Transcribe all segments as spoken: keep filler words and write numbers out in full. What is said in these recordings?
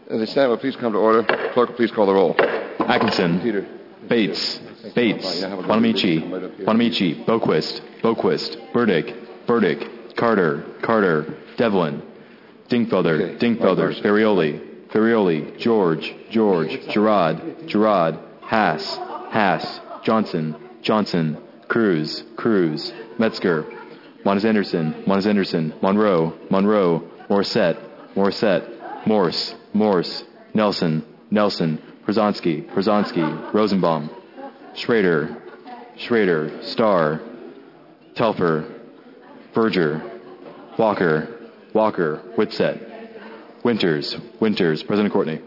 The Senate will please come to order. Clerk will please call the roll. Atkinson. Peter. Bates. Bates. Bonamici. Bonamici. Boquist. Boquist. Burdick. Burdick. Carter. Carter. Devlin. Dingfelder. Dingfelder. Ferrioli. Ferrioli. George. George. Gerard. Gerard. Haas. Haas. Johnson. Johnson. Cruz. Cruz. Metzger. Monas Anderson. Monas Anderson. Monroe. Monroe. Morissette. Morissette. Morse. Morse. Nelson. Nelson. Przonski. Przonski. Rosenbaum. Schrader. Schrader. Starr. Telfer. Berger. Walker. Walker. Whitsett. Winters. Winters. President Courtney.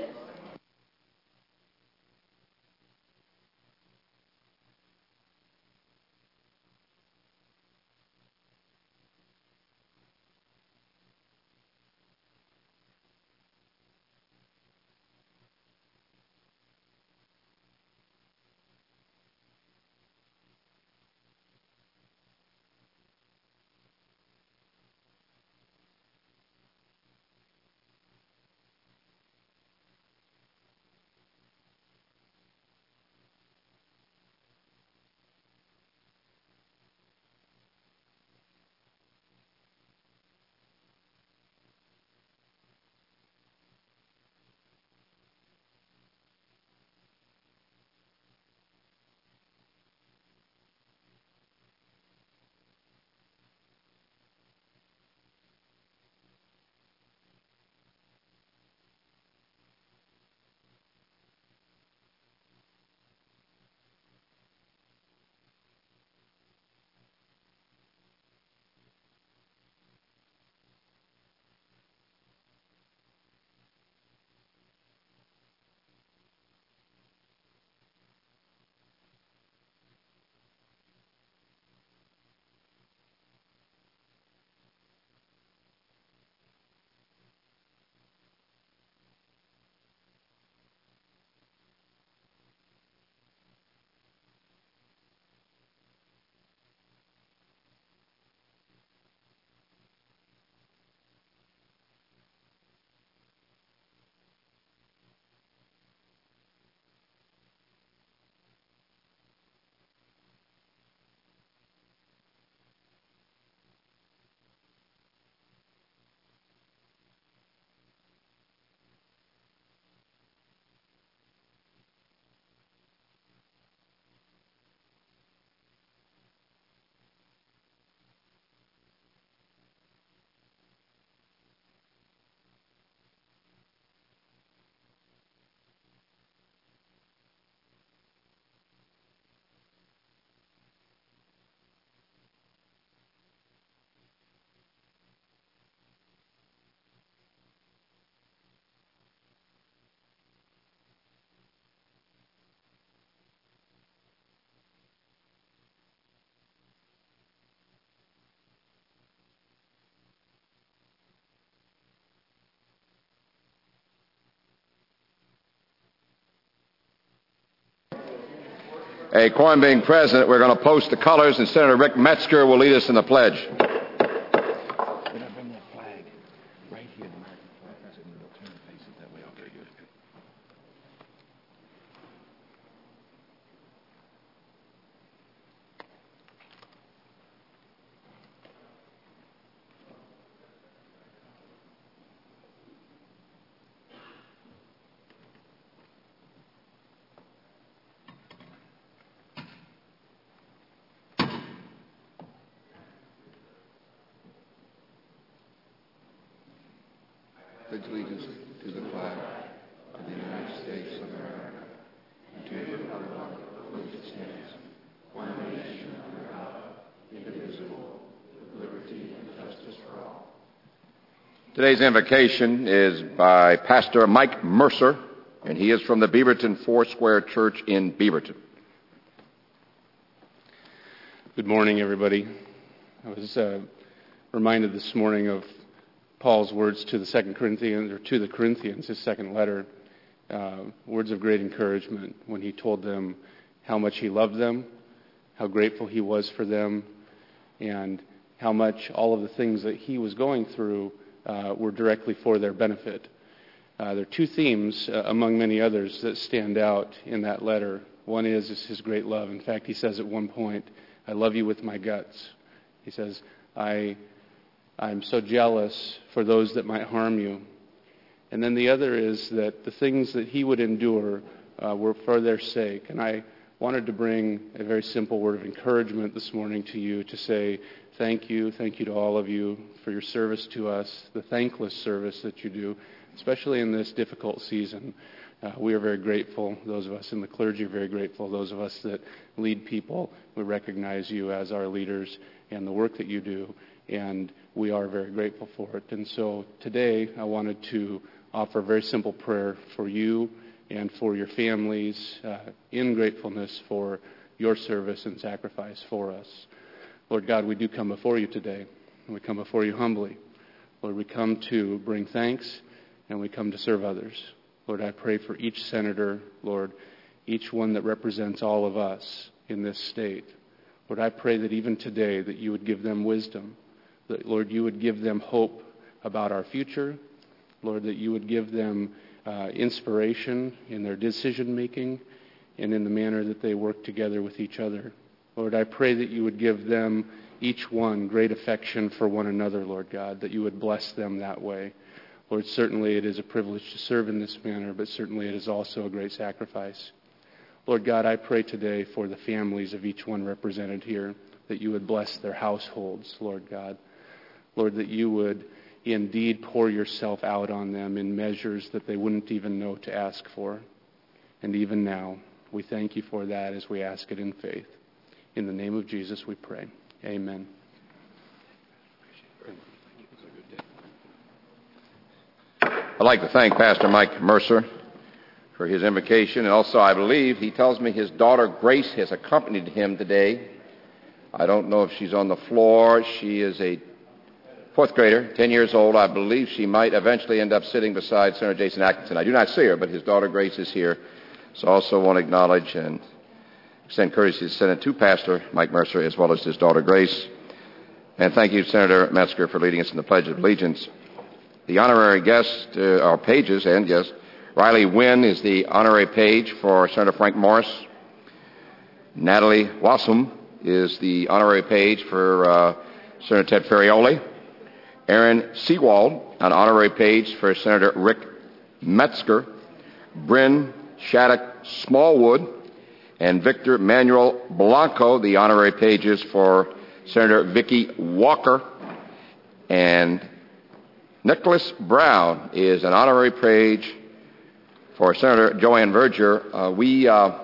A quorum being present, we're going to post the colors, and Senator Rick Metzger will lead us in the pledge. Pledge allegiance to the flag of the United States of America and to the republic for which it stands, one nation under God, indivisible, with liberty and justice for all. Today's invocation is by Pastor Mike Mercer, and he is from the Beaverton Foursquare Church in Beaverton. Good morning, everybody. I was uh, reminded this morning of Paul's words to the Second Corinthians, or to the Corinthians, his second letter, uh, words of great encouragement when he told them how much he loved them, how grateful he was for them, and how much all of the things that he was going through uh, were directly for their benefit. Uh, there are two themes uh, among many others that stand out in that letter. One is, is his great love. In fact, he says at one point, I love you with my guts. He says, I, I'm so jealous for those that might harm you. And then the other is that the things that he would endure uh, were for their sake. And I wanted to bring a very simple word of encouragement this morning to you to say thank you, thank you to all of you for your service to us, the thankless service that you do, especially in this difficult season. Uh, we are very grateful. Those of us in the clergy are very grateful. Those of us that lead people, we recognize you as our leaders and the work that you do, and we are very grateful for it. And so today I wanted to offer a very simple prayer for you and for your families uh, in gratefulness for your service and sacrifice for us. Lord God, we do come before you today, and we come before you humbly. Lord, we come to bring thanks, and we come to serve others. Lord, I pray for each senator, Lord, each one that represents all of us in this state. Lord, I pray that even today that you would give them wisdom, that, Lord, you would give them hope about our future, Lord, that you would give them uh, inspiration in their decision-making and in the manner that they work together with each other. Lord, I pray that you would give them, each one, great affection for one another, Lord God, that you would bless them that way. Lord, certainly it is a privilege to serve in this manner, but certainly it is also a great sacrifice. Lord God, I pray today for the families of each one represented here, that you would bless their households, Lord God. Lord, that you would indeed pour yourself out on them in measures that they wouldn't even know to ask for. And even now, we thank you for that as we ask it in faith. In the name of Jesus we pray. Amen. I'd like to thank Pastor Mike Mercer for his invocation, and also I believe he tells me his daughter Grace has accompanied him today. I don't know if she's on the floor. She is a fourth grader, ten years old. I believe she might eventually end up sitting beside Senator Jason Atkinson. I do not see her, but his daughter Grace is here. So I also want to acknowledge and extend courtesy to Senator to Pastor Mike Mercer as well as his daughter Grace. And thank you, Senator Metzger, for leading us in the Pledge of Allegiance. The honorary guest, uh, our pages, and yes, Riley Wynn is the honorary page for Senator Frank Morris. Natalie Wassum is the honorary page for uh, Senator Ted Ferrioli. Aaron Seawald, an honorary page for Senator Rick Metzger. Bryn Shattuck Smallwood and Victor Manuel Blanco, the honorary pages for Senator Vicky Walker. And Nicholas Brown is an honorary page for Senator Joanne Verger. Uh, we, uh,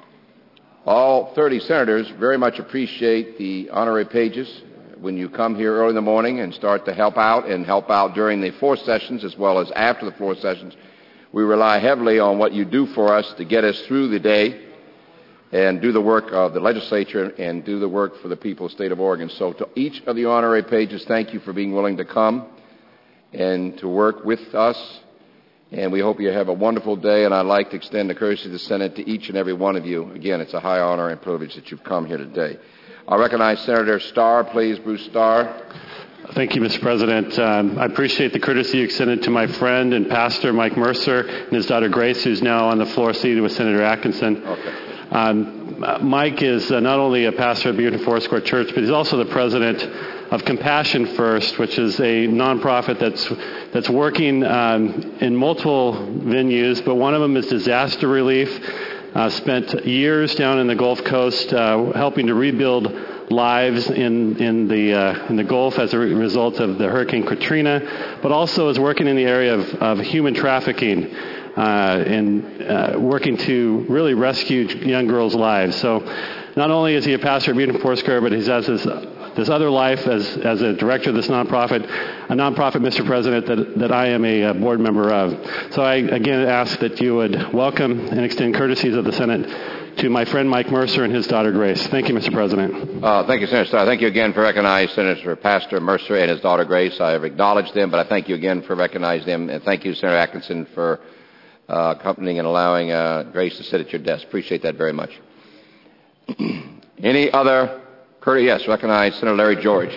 all thirty senators, very much appreciate the honorary pages when you come here early in the morning and start to help out and help out during the floor sessions as well as after the floor sessions. We rely heavily on what you do for us to get us through the day and do the work of the legislature and do the work for the people of the state of Oregon. So to each of the honorary pages, thank you for being willing to come and to work with us. And we hope you have a wonderful day, and I'd like to extend the courtesy of the Senate to each and every one of you. Again, it's a high honor and privilege that you've come here today. I recognize Senator Starr, please, Bruce Starr. Thank you, Mister President. Um, I appreciate the courtesy you extended to my friend and pastor, Mike Mercer, and his daughter Grace, who's now on the floor seated with Senator Atkinson. Okay. Um, Mike is uh, not only a pastor at Beautiful Foursquare Church, but he's also the president of Compassion First, which is a nonprofit that's that's working um, in multiple venues, but one of them is disaster relief. Uh, spent years down in the Gulf Coast uh, helping to rebuild lives in in the uh, in the Gulf as a re- result of the Hurricane Katrina, but also is working in the area of, of human trafficking uh, and uh, working to really rescue young girls' lives. So not only is he a pastor at Beautiful Foursquare, but he has this this other life as as a director of this nonprofit, a nonprofit, Mister President, that that I am a, a board member of. So I again ask that you would welcome and extend courtesies of the Senate to my friend Mike Mercer and his daughter Grace. Thank you, Mister President. Uh, thank you, Senator Starr. Thank you again for recognizing Senator Pastor Mercer and his daughter Grace. I have acknowledged them, but I thank you again for recognizing them, and thank you, Senator Atkinson, for uh, accompanying and allowing uh, Grace to sit at your desk. Appreciate that very much. Any other? Curtis, yes, recognize Senator Larry George.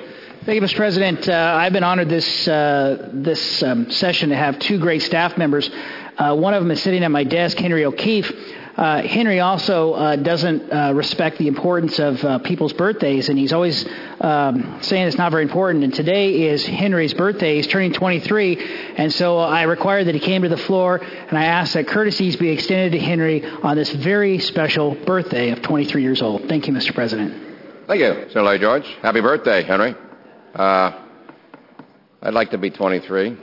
Thank you, Mister President. Uh, I've been honored this uh, this um, session to have two great staff members. Uh, one of them is sitting at my desk, Henry O'Keefe. Uh, Henry also uh, doesn't uh, respect the importance of uh, people's birthdays, and he's always um, saying it's not very important. And today is Henry's birthday. He's turning twenty-three, and so I required that he came to the floor, and I asked that courtesies be extended to Henry on this very special birthday of twenty-three years old. Thank you, Mister President. Thank you, Senator Lloyd George. Happy birthday, Henry. Uh, I'd like to be twenty-three.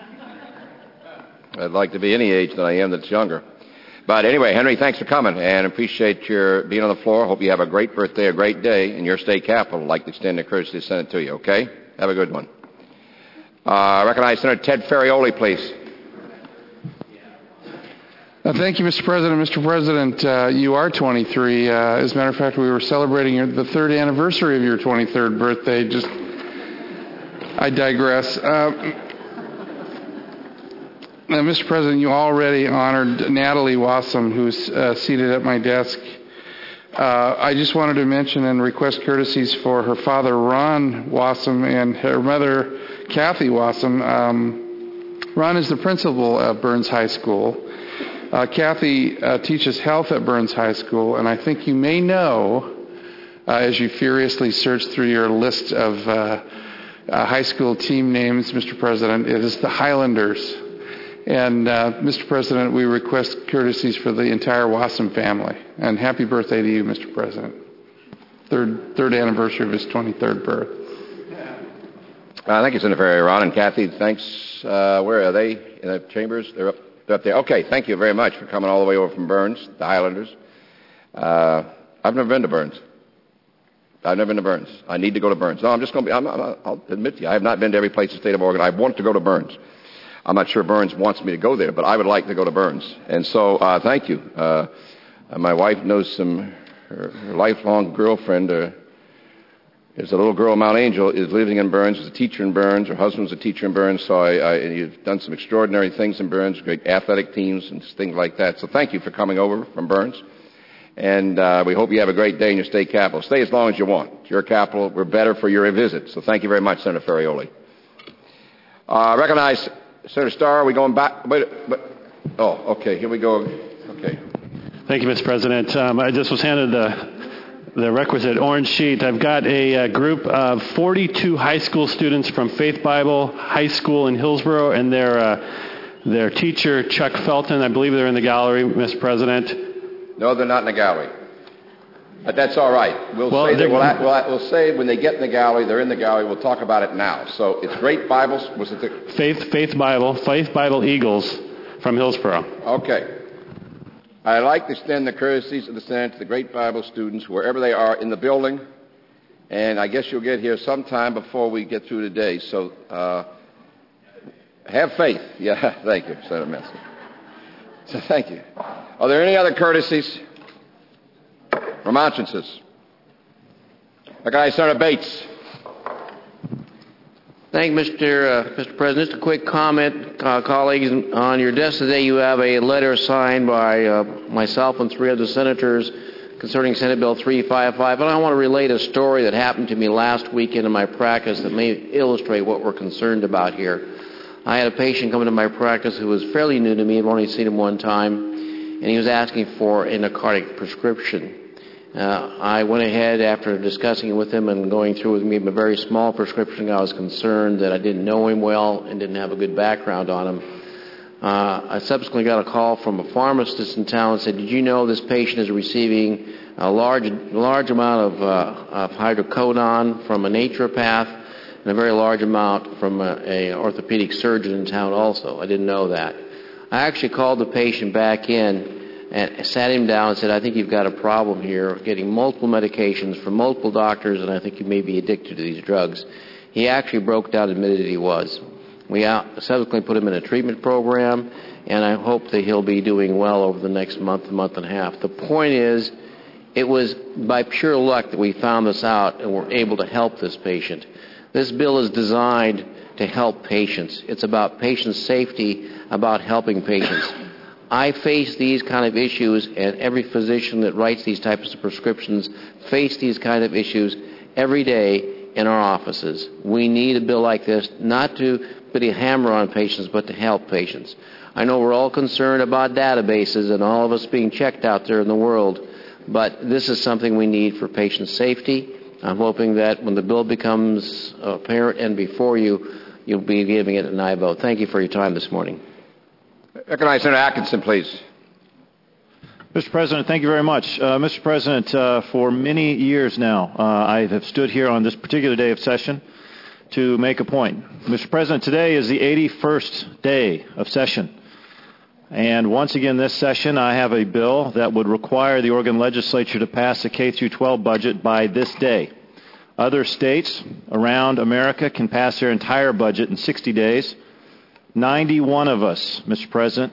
I'd like to be any age that I am that's younger. But anyway, Henry, thanks for coming, and appreciate your being on the floor. Hope you have a great birthday, a great day in your state capital. I'd like to extend the courtesy to send it to you, okay? Have a good one. Uh, I recognize Senator Ted Ferrioli, please. Uh, thank you, Mister President. Mister President, uh, you are twenty-three. Uh, as a matter of fact, we were celebrating your, the third anniversary of your twenty-third birthday. Just, I digress. Uh, Now, Mister President, you already honored Natalie Wassam, who's uh, seated at my desk. Uh, I just wanted to mention and request courtesies for her father, Ron Wassam, and her mother, Kathy Wassam. Um, Ron is the principal at Burns High School. Uh, Kathy uh, teaches health at Burns High School, and I think you may know, uh, as you furiously search through your list of uh, uh, high school team names, Mister President, it is the Highlanders. And, uh, Mister President, we request courtesies for the entire Wassam family. And happy birthday to you, Mister President. Third third anniversary of his twenty-third birth. Uh, thank you, Senator Ferrioli. Ron and Kathy, thanks. Uh, where are they? In the chambers? They're up, they're up there. Okay, thank you very much for coming all the way over from Burns, the Highlanders. Uh, I've never been to Burns. I've never been to Burns. I need to go to Burns. No, I'm just going to be, I'm, I'm, I'll admit to you, I have not been to every place in the state of Oregon. I want to go to Burns. I'm not sure Burns wants me to go there, but I would like to go to Burns. And so, uh, thank you. Uh, my wife knows some, her, her lifelong girlfriend, uh, is a little girl, Mount Angel, is living in Burns, is a teacher in Burns. Her husband's a teacher in Burns, so I, I, you've done some extraordinary things in Burns, great athletic teams and things like that. So thank you for coming over from Burns. And uh, we hope you have a great day in your state capital. Stay as long as you want. It's your capital. We're better for your visit. So thank you very much, Senator Ferrioli. Uh, recognize Senator Starr. Are we going back? Wait, but, oh, okay. Here we go. Okay. Thank you, Mister President. Um, I just was handed the, the requisite orange sheet. I've got a, a group of forty-two high school students from Faith Bible High School in Hillsborough, and their uh, their teacher, Chuck Felton. I believe they're in the gallery, Mister President. No, they're not in the gallery. But that's all right. We'll, well, say that we'll, we'll, we'll say when they get in the gallery, they're in the gallery. We'll talk about it now. So it's Great Bibles. Was it the Faith Faith Bible Faith Bible Eagles from Hillsborough? Okay. I'd like to extend the courtesies of the Senate to the Great Bible students wherever they are in the building, and I guess you'll get here sometime before we get through today. So uh, have faith. Yeah, thank you, Senator Messer. So thank you. Are there any other courtesies? Remonstrances. Okay, Senator Bates. Thank you, Mister Uh, Mister President. Just a quick comment, uh, colleagues. On your desk today, you have a letter signed by uh, myself and three other senators concerning Senate Bill three fifty-five. And I want to relate a story that happened to me last weekend in my practice that may illustrate what we're concerned about here. I had a patient come into my practice who was fairly new to me. I've only seen him one time, and he was asking for a narcotic prescription. Uh, I went ahead after discussing it with him and going through with me a very small prescription. I was concerned that I didn't know him well and didn't have a good background on him. Uh, I subsequently got a call from a pharmacist in town and said, "Did you know this patient is receiving a large, large amount of, uh, of hydrocodone from a naturopath and a very large amount from a, a orthopedic surgeon in town also?" I didn't know that. I actually called the patient back in and sat him down and said, "I think you've got a problem here, getting multiple medications from multiple doctors, and I think you may be addicted to these drugs." He actually broke down and admitted he was. We subsequently put him in a treatment program, and I hope that he'll be doing well over the next month, month and a half. The point is, it was by pure luck that we found this out and were able to help this patient. This bill is designed to help patients. It's about patient safety, about helping patients. I face these kind of issues, and every physician that writes these types of prescriptions face these kind of issues every day in our offices. We need a bill like this, not to put a hammer on patients, but to help patients. I know we're all concerned about databases and all of us being checked out there in the world, but this is something we need for patient safety. I'm hoping that when the bill becomes apparent and before you, you'll be giving it an aye vote. Thank you for your time this morning. Recognize Senator Atkinson, please. Mister President, thank you very much. Uh, Mister President, uh, for many years now, uh, I have stood here on this particular day of session to make a point. Mister President, today is the eighty-first day of session. And once again this session, I have a bill that would require the Oregon legislature to pass the K through twelve budget by this day. Other states around America can pass their entire budget in sixty days. ninety-one of us, Mister President,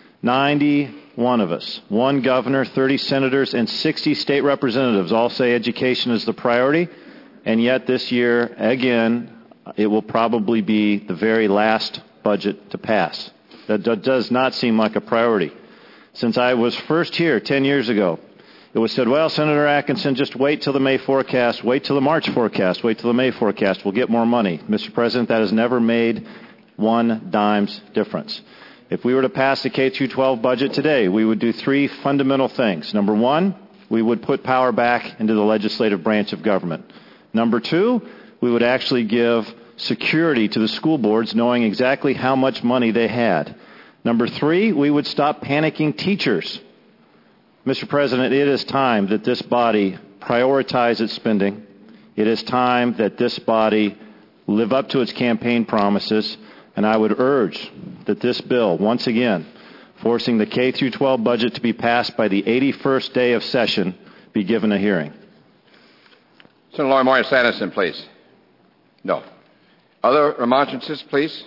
ninety-one of us, one governor, thirty senators, and sixty state representatives all say education is the priority, and yet this year, again, it will probably be the very last budget to pass. That does not seem like a priority. Since I was first here ten years ago, it was said, well, Senator Atkinson, just wait till the May forecast, wait till the March forecast, wait till the May forecast, we'll get more money. Mister President, that has never made one dime's difference. If we were to pass the K through twelve budget today, we would do three fundamental things. Number one, we would put power back into the legislative branch of government. Number two, we would actually give security to the school boards knowing exactly how much money they had. Number three, we would stop panicking teachers. Mister President, it is time that this body prioritize its spending. It is time that this body live up to its campaign promises, and I would urge that this bill, once again, forcing the K through twelve budget to be passed by the eighty-first day of session, be given a hearing. Senator Laurie Moyer Sanderson, please. No. Other remonstrances, please?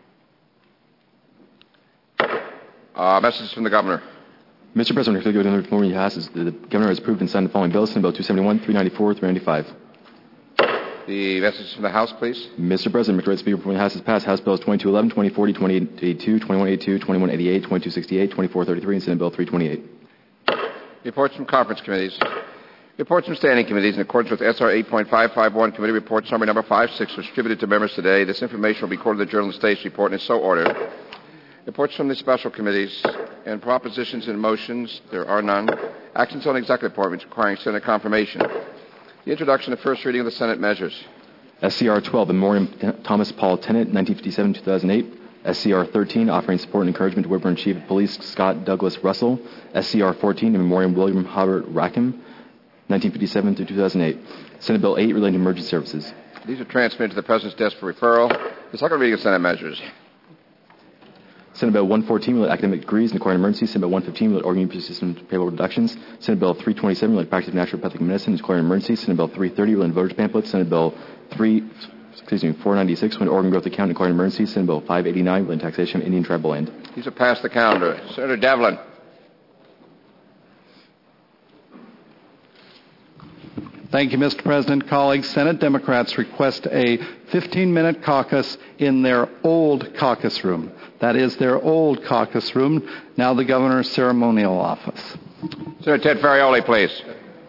Uh, message from the Governor. Mister President, under the conformity passes, the Governor has approved and signed the following bills: Senate Bill two seventy-one, three ninety-four, three ninety-five. The message from the House, please. Mister President, Mister Speaker, before the House has passed House Bills twenty-two eleven, twenty forty, twenty eighty-two, twenty-one eighty-two, twenty-one eighty-eight, twenty-two sixty-eight, twenty-four thirty-three, and Senate Bill three twenty-eight. Reports from conference committees. Reports from standing committees in accordance with S R eight point five five one, Committee Report Summary Number five six was distributed to members today. This information will be quoted in the Journal of the States Report and is so ordered. Reports from the special committees and propositions and motions, there are none. Actions on executive appointments requiring Senate confirmation. The introduction of first reading of the Senate measures. S C R twelve, in memoriam Thomas Paul Tennant, nineteen fifty-seven to two thousand eight. S C R thirteen, offering support and encouragement to Whitburn Chief of Police Scott Douglas Russell. S C R fourteen, in memoriam William Howard Rackham, nineteen fifty-seven to two thousand eight. Senate Bill eight, relating to emergency services. These are transmitted to the President's desk for referral. The second reading of Senate measures. Senate Bill one fourteen, related academic degrees and acquiring emergency. Senate Bill one fifteen, related Oregon University System payroll reductions. Senate Bill three twenty-seven, related practice of naturopathic medicine and acquiring emergency. Senate Bill three thirty, related voters pamphlets. Senate Bill three, excuse me, four ninety-six, related Oregon growth account and acquiring emergency. Senate Bill five eighty-nine, related taxation of Indian tribal land. These are past the calendar. Senator Devlin. Thank you, Mister President. Colleagues, Senate Democrats request a fifteen-minute caucus in their old caucus room. That is their old caucus room, now the Governor's ceremonial office. Senator Ted Ferrioli, please.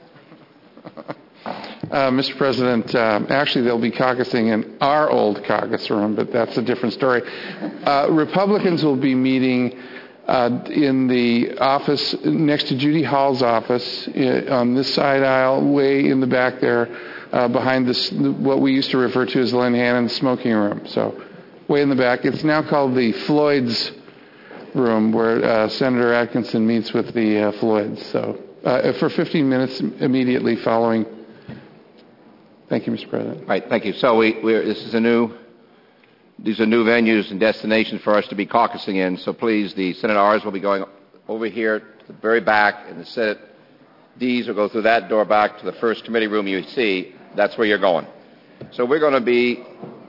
Uh, Mister President, uh, actually they'll be caucusing in our old caucus room, but that's a different story. Uh, Republicans will be meeting uh, in the office next to Judy Hall's office uh, on this side aisle, way in the back there, uh, behind this, what we used to refer to as the Lynn Hannon smoking room. So, way in the back. It's now called the Floyd's room, where uh, Senator Atkinson meets with the uh, Floyds. So, uh, for fifteen minutes immediately following. Thank you, Mister President. All right, thank you. So we, we're, this is a new, these are new venues and destinations for us to be caucusing in. So please, the Senate R's will be going over here to the very back, and the Senate D's will go through that door back to the first committee room you see. That's where you're going. So we're going to be,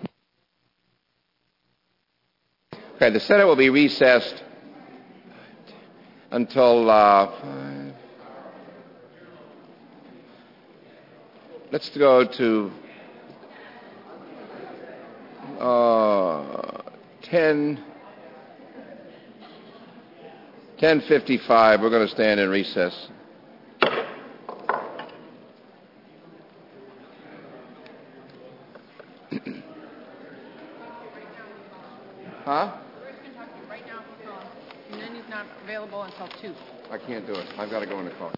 okay, the Senate will be recessed until, uh, let's go to uh, ten, ten fifty-five. We're going to stand in recess. Huh? Bruce can talk to you right now on the phone, and then he's not available until two. I can't do it. I've got to go in the car.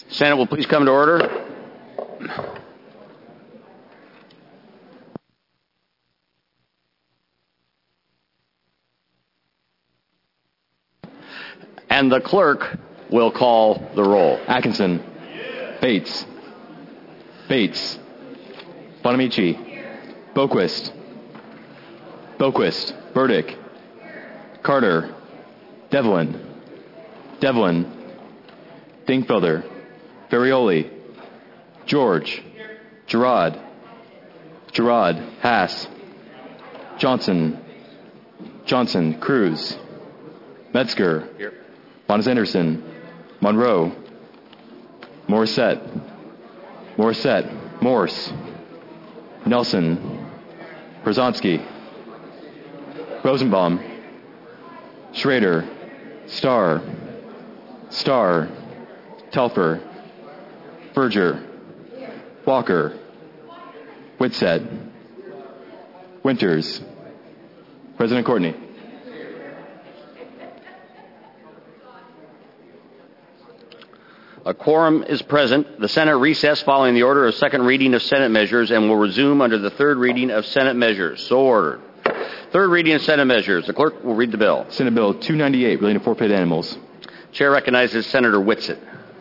Senate will please come to order. And the clerk will call the roll. Atkinson. Bates. Bates. Bonamici. Boquist. Boquist. Burdick. Carter. Devlin. Devlin. Dingfelder. Ferrioli. George. Gerard. Gerard. Haas. Johnson. Johnson. Cruz. Metzger. Here. Bonus Anderson. Monroe. Morissette. Morissette. Morse. Nelson. Brzezinski. Rosenbaum. Schrader. Starr. Starr. Telfer. Berger. Walker. Whitsett. Winters. President Courtney. A quorum is present. The Senate recessed following the order of second reading of Senate measures and will resume under the third reading of Senate measures. So ordered. Third reading of Senate measures. The clerk will read the bill. Senate Bill two ninety-eight relating to forfeited animals. Chair recognizes Senator Whitsett.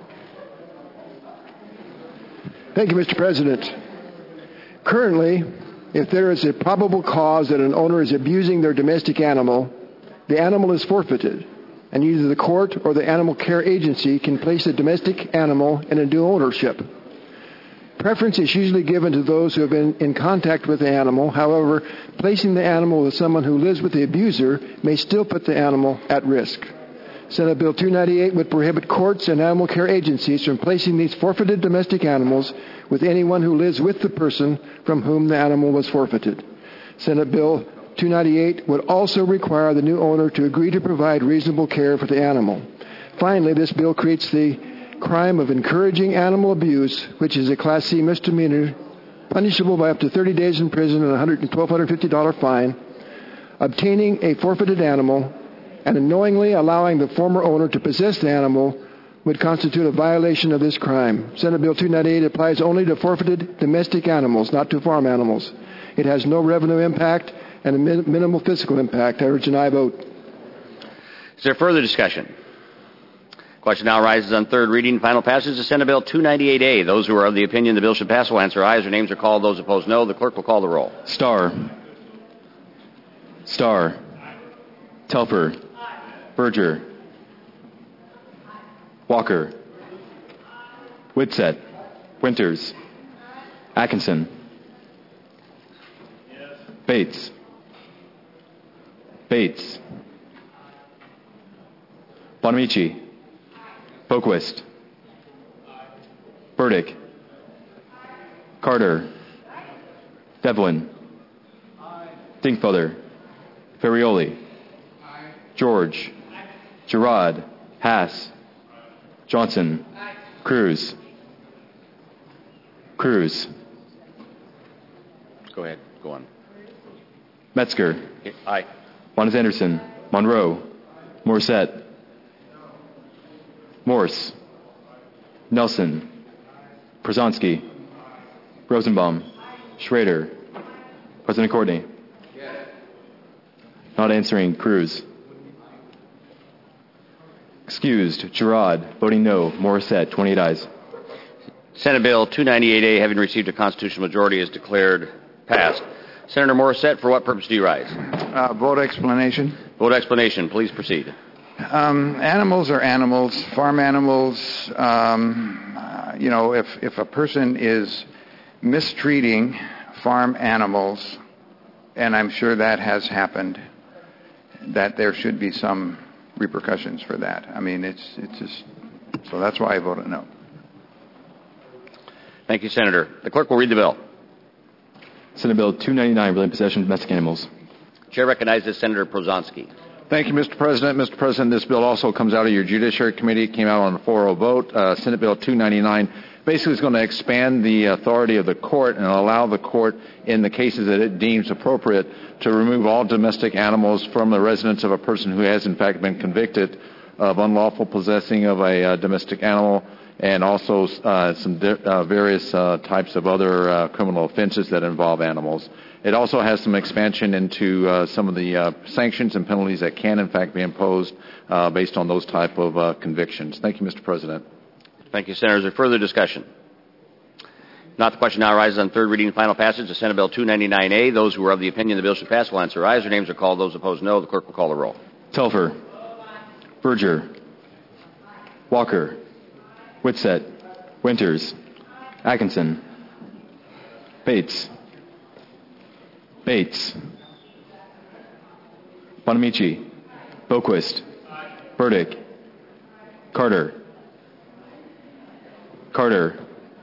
Thank you, Mister President. Currently, if there is a probable cause that an owner is abusing their domestic animal, the animal is forfeited, and either the court or the animal care agency can place the domestic animal in a dual ownership. Preference is usually given to those who have been in contact with the animal. However, placing the animal with someone who lives with the abuser may still put the animal at risk. Senate Bill two ninety-eight would prohibit courts and animal care agencies from placing these forfeited domestic animals with anyone who lives with the person from whom the animal was forfeited. Senate Bill two ninety-eight would also require the new owner to agree to provide reasonable care for the animal. Finally, this bill creates the crime of encouraging animal abuse, which is a Class C misdemeanor, punishable by up to thirty days in prison and a twelve hundred fifty dollars fine, obtaining a forfeited animal, and unknowingly allowing the former owner to possess the animal would constitute a violation of this crime. Senate Bill two ninety-eight applies only to forfeited domestic animals, not to farm animals. It has no revenue impact and a min- minimal fiscal impact. I urge an aye vote. Is there further discussion? Question now arises on third reading. Final passage of Senate Bill two ninety-eight A. Those who are of the opinion the bill should pass will answer aye as their names are called. Those opposed, no. The clerk will call the roll. Starr. Starr. Telfer. Berger. Walker. Whitsett. Winters. Atkinson. Bates. Bates. Bonamici. Boquist. Burdick. Carter. Devlin. Dingfelder. Ferrioli. George. Gerard. Haas. Johnson. Cruz. Cruz. Go ahead. Go on. Metzger. Aye. Bonus Anderson. Monroe. Morissette. Morse. Nelson. Brzezinski. Rosenbaum. Schrader. President Courtney. Not answering, Cruz. Excused, Gerard. Voting no, Morissette. twenty-eight ayes. Senate Bill two ninety-eight A, having received a constitutional majority, is declared passed. Senator Morissette, for what purpose do you rise? Uh, vote explanation. Vote explanation. Please proceed. Um, animals are animals. Farm animals, um, uh, you know, if, if a person is mistreating farm animals, and I'm sure that has happened, that there should be some repercussions for that. I mean, it's it's just, so that's why I voted no. Thank you, Senator. The clerk will read the bill. Senate Bill two ninety-nine, relating to possession of domestic animals. Chair recognizes Senator Brzezinski. Thank you, Mister President. Mister President, this bill also comes out of your Judiciary Committee. It came out on a four oh vote. Uh, Senate Bill two ninety-nine basically is going to expand the authority of the court and allow the court, in the cases that it deems appropriate, to remove all domestic animals from the residence of a person who has, in fact, been convicted of unlawful possessing of a uh, domestic animal and also uh, some di- uh, various uh, types of other uh, criminal offenses that involve animals. It also has some expansion into uh, some of the uh, sanctions and penalties that can, in fact, be imposed uh, based on those type of uh, convictions. Thank you, Mister President. Thank you, Senator. Is there further discussion? Not. The question now arises on third reading and final passage of Senate Bill two ninety-nine A. Those who are of the opinion the bill should pass will answer aye. Their names are called. Those opposed, no. The clerk will call the roll. Telfer. Berger. Walker. Whitsett. Winters. Atkinson. Bates. Bates. Bonamici. Boquist. Burdick. Carter. Carter.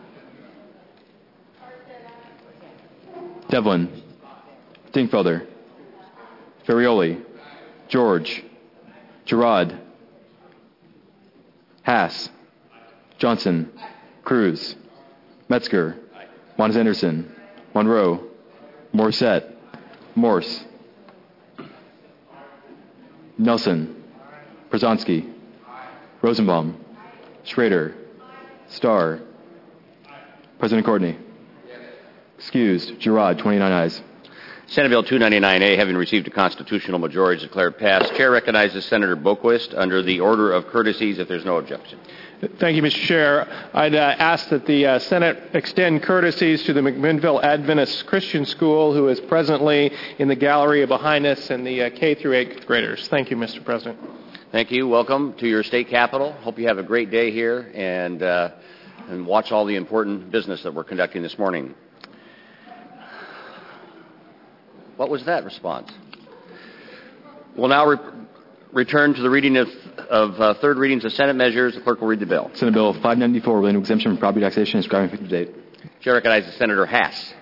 Devlin. Dingfelder. Ferrioli. George. Gerard. Haas. Johnson. Cruz. Metzger. Mons Anderson. Monroe. Morissette. Morse. Nelson. Przanski. Rosenbaum. Schrader. Starr. President Courtney. Excused. Gerard, twenty-nine ayes. Senate Bill two ninety-nine A, having received a constitutional majority, is declared passed. Chair recognizes Senator Boquist under the order of courtesies if there's no objection. Thank you, Mister Chair. I'd uh, ask that the uh, Senate extend courtesies to the McMinnville Adventist Christian School, who is presently in the gallery behind us, and the uh, K through eighth graders. Thank you, Mister President. Thank you. Welcome to your state capitol. Hope you have a great day here, and uh, and watch all the important business that we're conducting this morning. What was that response? We'll now re- return to the reading of, of uh, third readings of Senate measures. The clerk will read the bill. Senate Bill five ninety-four, relating to exemption from property taxation and describing effective date. Chair recognizes Senator Haas.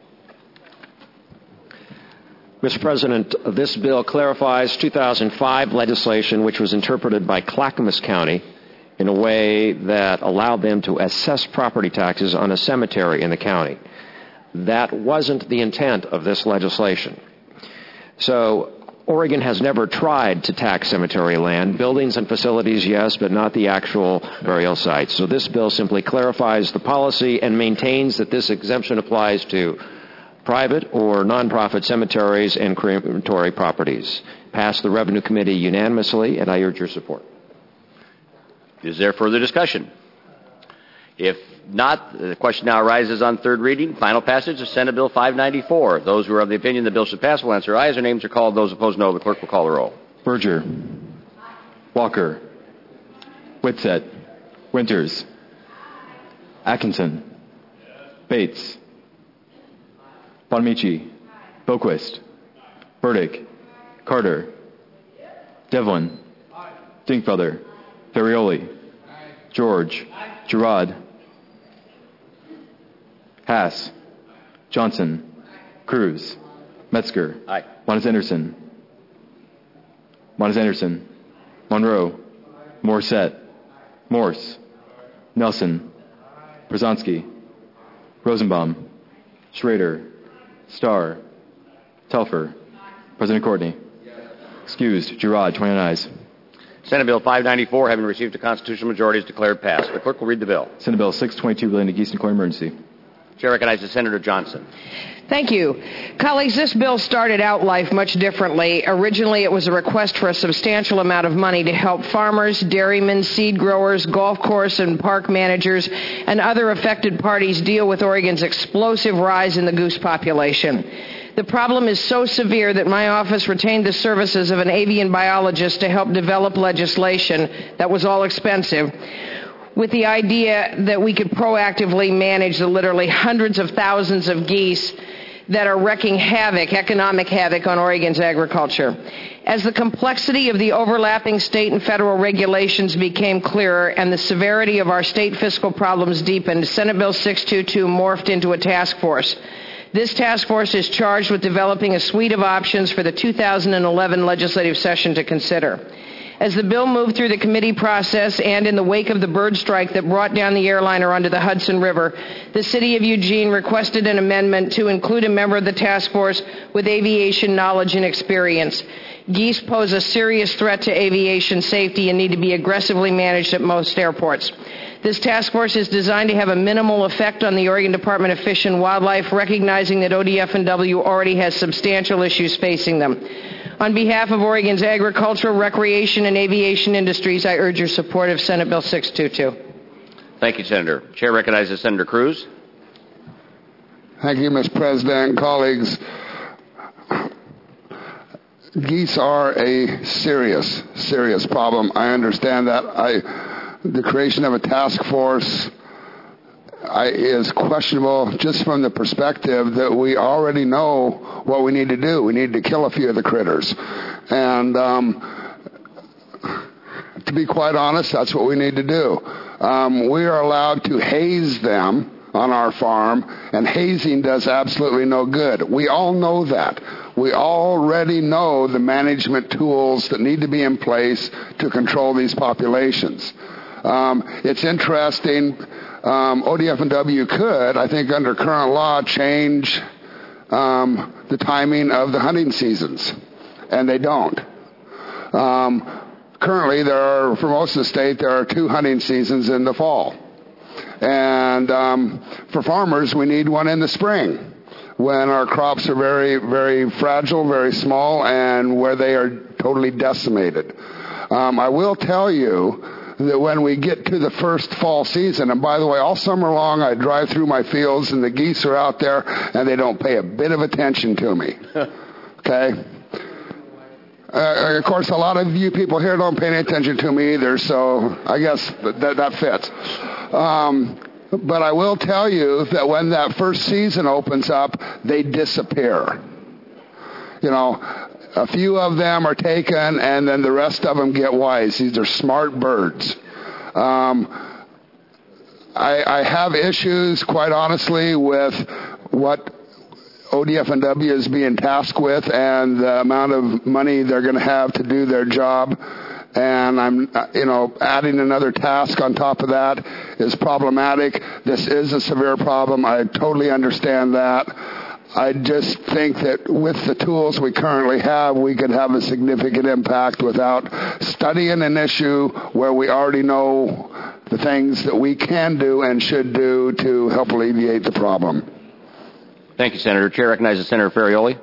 Mister President, this bill clarifies two thousand five legislation which was interpreted by Clackamas County in a way that allowed them to assess property taxes on a cemetery in the county. That wasn't the intent of this legislation. So Oregon has never tried to tax cemetery land. Buildings and facilities, yes, but not the actual burial sites. So this bill simply clarifies the policy and maintains that this exemption applies to private or nonprofit cemeteries and crematory properties. Passed the Revenue Committee unanimously, and I urge your support. Is there further discussion? If not, the question now arises on third reading. Final passage of Senate Bill five ninety-four. Those who are of the opinion the bill should pass will answer aye. As their names are called. Those opposed, no. The clerk will call the roll. Berger. Walker. Whitsett. Winters. Atkinson. Bates. Bonamici. Boquist. Burdick. Carter. Devlin. Dingfelder. Ferrioli. George. Gerard. Haas. Johnson. Cruz. Metzger. Aye. Mons Anderson. Mons Anderson. Monroe. Morissette. Morse. Nelson. Przanski. Rosenbaum. Schrader. Starr. Telfer. President Courtney. Excused. Gerard, twenty-nine ayes. Senate Bill five ninety-four, having received a constitutional majority, is declared passed. The clerk will read the bill. Senate Bill six twenty-two, relating to Geese and Corn emergency. Chair recognizes Senator Johnson. Thank you. Colleagues, this bill started out life much differently. Originally, it was a request for a substantial amount of money to help farmers, dairymen, seed growers, golf course and park managers, and other affected parties deal with Oregon's explosive rise in the goose population. The problem is so severe that my office retained the services of an avian biologist to help develop legislation that was all expensive, with the idea that we could proactively manage the literally hundreds of thousands of geese that are wreaking havoc, economic havoc, on Oregon's agriculture. As the complexity of the overlapping state and federal regulations became clearer and the severity of our state fiscal problems deepened, Senate Bill six twenty-two morphed into a task force. This task force is charged with developing a suite of options for the two thousand eleven legislative session to consider. As the bill moved through the committee process and in the wake of the bird strike that brought down the airliner onto the Hudson River, the City of Eugene requested an amendment to include a member of the task force with aviation knowledge and experience. Geese pose a serious threat to aviation safety and need to be aggressively managed at most airports. This task force is designed to have a minimal effect on the Oregon Department of Fish and Wildlife, recognizing that O D F and W already has substantial issues facing them. On behalf of Oregon's agricultural, recreation, and aviation industries, I urge your support of Senate Bill six twenty-two. Thank you, Senator. Chair recognizes Senator Cruz. Thank you, Mister President. Colleagues, geese are a serious, serious problem. I understand that. I, the creation of a task force I, is questionable just from the perspective that we already know what we need to do. We need to kill a few of the critters. And um, to be quite honest, that's what we need to do. Um, we are allowed to haze them on our farm, and hazing does absolutely no good. We all know that. We already know the management tools that need to be in place to control these populations. Um, it's interesting. Um, O D F and W could, I think under current law, change um, the timing of the hunting seasons, and they don't. Um, currently, there are, for most of the state, there are two hunting seasons in the fall. And um, for farmers, we need one in the spring when our crops are very, very fragile, very small, and where they are totally decimated. Um, I will tell you that when we get to the first fall season, and by the way, all summer long I drive through my fields and the geese are out there and they don't pay a bit of attention to me. Okay? Uh, of course, a lot of you people here don't pay any attention to me either, so I guess that, that fits. Um, but I will tell you that when that first season opens up, they disappear. You know, a few of them are taken, and then the rest of them get wise. These are smart birds. Um, I, I have issues, quite honestly, with what O D F and W is being tasked with and the amount of money they're going to have to do their job. And I'm, you know, adding another task on top of that is problematic. This is a severe problem. I totally understand that. I just think that with the tools we currently have, we could have a significant impact without studying an issue where we already know the things that we can do and should do to help alleviate the problem. Thank you, Senator. Chair recognizes Senator Ferrioli.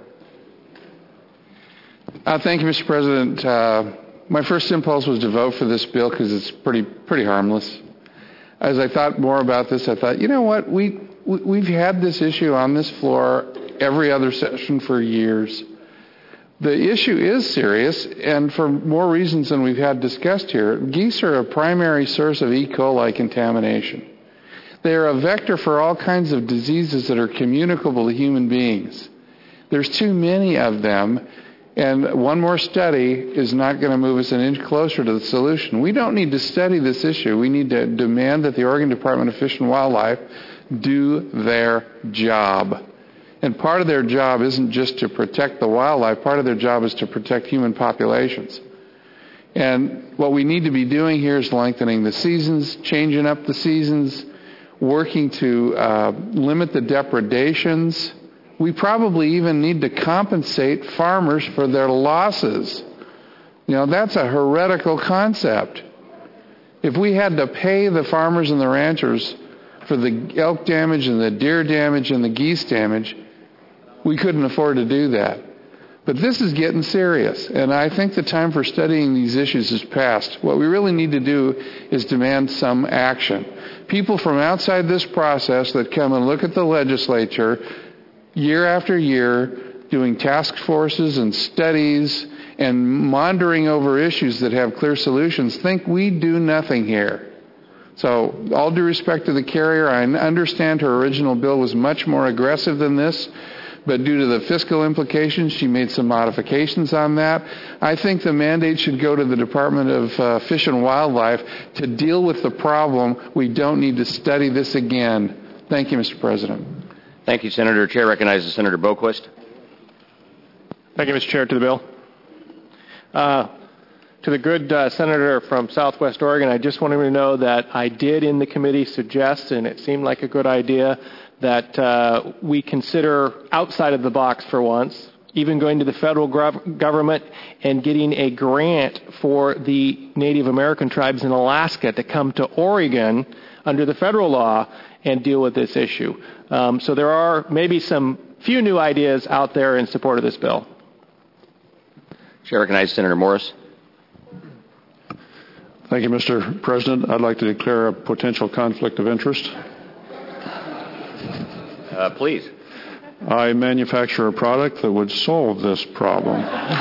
Uh, thank you, Mister President. Uh, my first impulse was to vote for this bill because it's pretty pretty harmless. As I thought more about this, I thought, you know what, we, we we've had this issue on this floor every other session for years. The issue is serious, and for more reasons than we've had discussed here. Geese are a primary source of E. coli contamination. They are a vector for all kinds of diseases that are communicable to human beings. There's too many of them, and one more study is not going to move us an inch closer to the solution. We don't need to study this issue. We need to demand that the Oregon Department of Fish and Wildlife do their job. And part of their job isn't just to protect the wildlife. Part of their job is to protect human populations. And what we need to be doing here is lengthening the seasons, changing up the seasons, working to uh, limit the depredations. We probably even need to compensate farmers for their losses. You know, that's a heretical concept. If we had to pay the farmers and the ranchers for the elk damage and the deer damage and the geese damage, we couldn't afford to do that. But this is getting serious, and I think the time for studying these issues is past. What we really need to do is demand some action. People from outside this process that come and look at the legislature year after year, doing task forces and studies and monitoring over issues that have clear solutions, think we do nothing here. So, all due respect to the carrier, I understand her original bill was much more aggressive than this, but due to the fiscal implications, she made some modifications on that. I think the mandate should go to the Department of uh, Fish and Wildlife to deal with the problem. We don't need to study this again. Thank you, Mister President. Thank you, Senator. Chair recognizes Senator Boquist. Thank you, Mister Chair. To the bill. Uh, to the good uh, senator from Southwest Oregon, I just wanted to know that I did in the committee suggest, and it seemed like a good idea, that uh, we consider outside of the box for once, even going to the federal gov- government and getting a grant for the Native American tribes in Alaska to come to Oregon under the federal law and deal with this issue. Um, so there are maybe some few new ideas out there in support of this bill. Chair recognizes Senator Morris. Thank you, Mister President. I'd like to declare a potential conflict of interest. Uh, please. I manufacture a product that would solve this problem.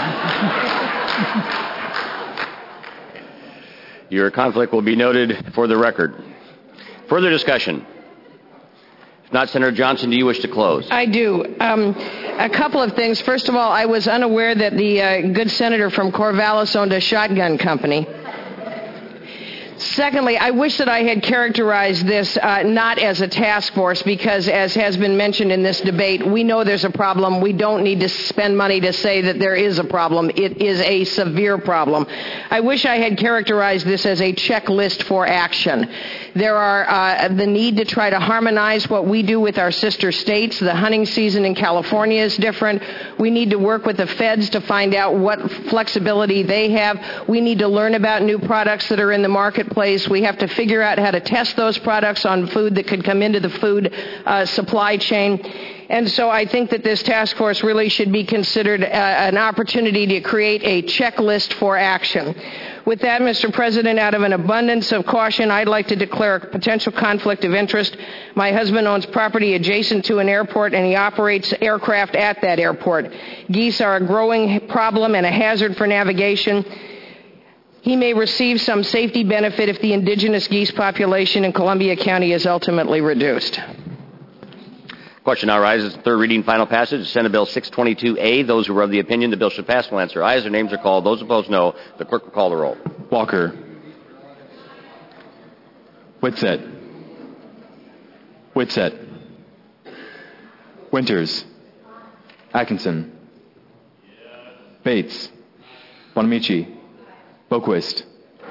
Your conflict will be noted for the record. Further discussion? If not, Senator Johnson, do you wish to close? I do. Um, a couple of things. First of all, I was unaware that the uh, good senator from Corvallis owned a shotgun company. Secondly, I wish that I had characterized this uh, not as a task force because, as has been mentioned in this debate, we know there's a problem. We don't need to spend money to say that there is a problem. It is a severe problem. I wish I had characterized this as a checklist for action. There are uh, the need to try to harmonize what we do with our sister states. The hunting season in California is different. We need to work with the feds to find out what flexibility they have. We need to learn about new products that are in the marketplace. We have to figure out how to test those products on food that could come into the food uh, supply chain. And so I think that this task force really should be considered uh, an opportunity to create a checklist for action. With that, Mister President, out of an abundance of caution, I'd like to declare a potential conflict of interest. My husband owns property adjacent to an airport, and he operates aircraft at that airport. Geese are a growing problem and a hazard for navigation. He may receive some safety benefit if the indigenous geese population in Columbia County is ultimately reduced. Question now arises. Third reading, final passage, Senate Bill six twenty-two A. Those who are of the opinion the bill should pass will answer aye as their names are called. Those opposed, no. The clerk will call the roll. Walker. Whitsett. Whitsett. Winters. Atkinson. Bates. Bonamici. Boquist.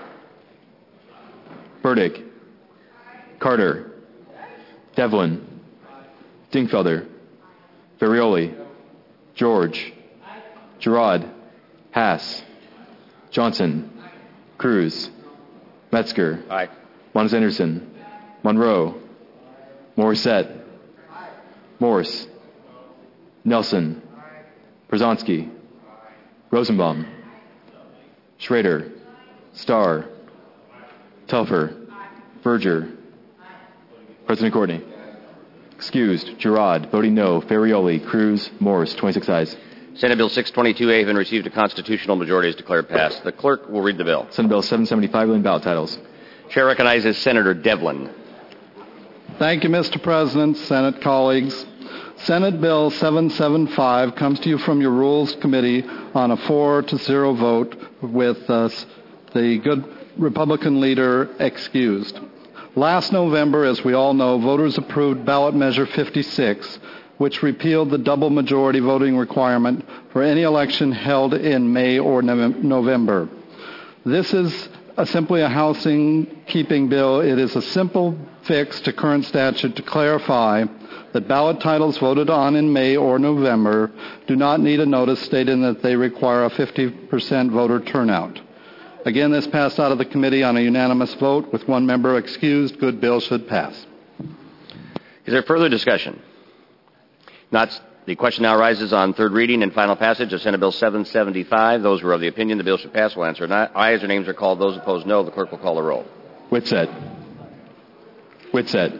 Burdick. Carter. Devlin. Dingfelder. Varioli. George. Girard. Haas. Johnson. Cruz. Metzger. Aye. Mons Anderson. Monroe. Morissette. Morse. Nelson. Brzezinski. Rosenbaum. Schrader. Starr. Telfer. Verger. President Courtney. Excused. Girard. Voting no. Ferrioli. Cruz. Morse. twenty-six ayes. Senate Bill six twenty-two A has been received a constitutional majority is declared passed. The clerk will read the bill. Senate Bill seven seventy-five, reading ballot titles. Chair recognizes Senator Devlin. Thank you, Mister President, Senate colleagues. Senate Bill seven seventy-five comes to you from your Rules Committee on a four to zero vote with uh, the good Republican leader excused. Last November, as we all know, voters approved ballot measure fifty-six, which repealed the double majority voting requirement for any election held in May or November. This is a, simply a housing keeping bill. It is a simple fix to current statute to clarify that ballot titles voted on in May or November do not need a notice stating that they require a fifty percent voter turnout. Again, this passed out of the committee on a unanimous vote with one member excused. Good bill should pass. Is there further discussion? Not. The question now arises on third reading and final passage of Senate Bill seven seventy-five. Those who are of the opinion the bill should pass will answer aye as their names are called. Those opposed, no. The clerk will call the roll. Whitsett. Whitsett.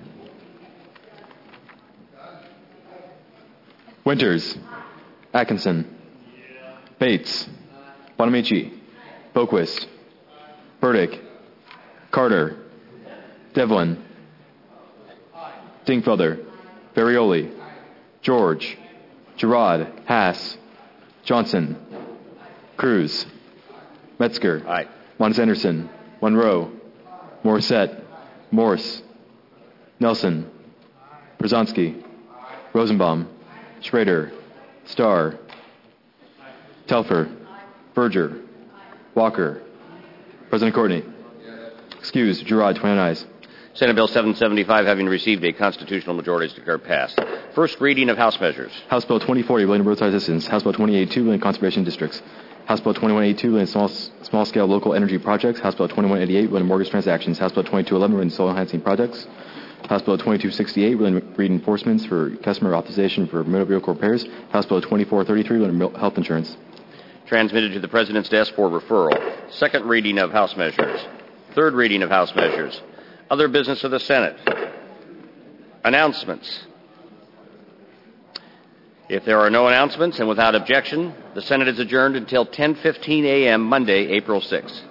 Winters. Atkinson. Bates. Bonamici. Boquist. Burdick. Carter. Devlin. Dingfelder. Varioli. George. Girard. Haas. Johnson. Cruz. Metzger. Aye. Mons Anderson. Monroe. Morissette. Morse. Nelson. Brzezinski. Rosenbaum. Schrader. Starr. Telfer. Verger. Walker. President Courtney. Excused. Girard. twenty-nine ayes. Senate Bill seven seventy-five, having received a constitutional majority, is declared passed. First reading of House measures. House Bill twenty forty, relating to roadside assistance. House Bill twenty eighty-two, relating to conservation districts. House Bill twenty-one eighty-two, relating to small, small-scale local energy projects. House Bill twenty-one eighty-eight, relating to mortgage transactions. House Bill twenty-two eleven, relating to soil-enhancing projects. House Bill twenty-two sixty-eight, relating to reinforcements for customer authorization for motor vehicle repairs. House Bill twenty-four thirty-three, relating to health insurance. Transmitted to the President's desk for referral. Second reading of House measures. Third reading of House measures. Other business of the Senate. Announcements. If there are no announcements and without objection, the Senate is adjourned until ten fifteen a.m. Monday, April sixth.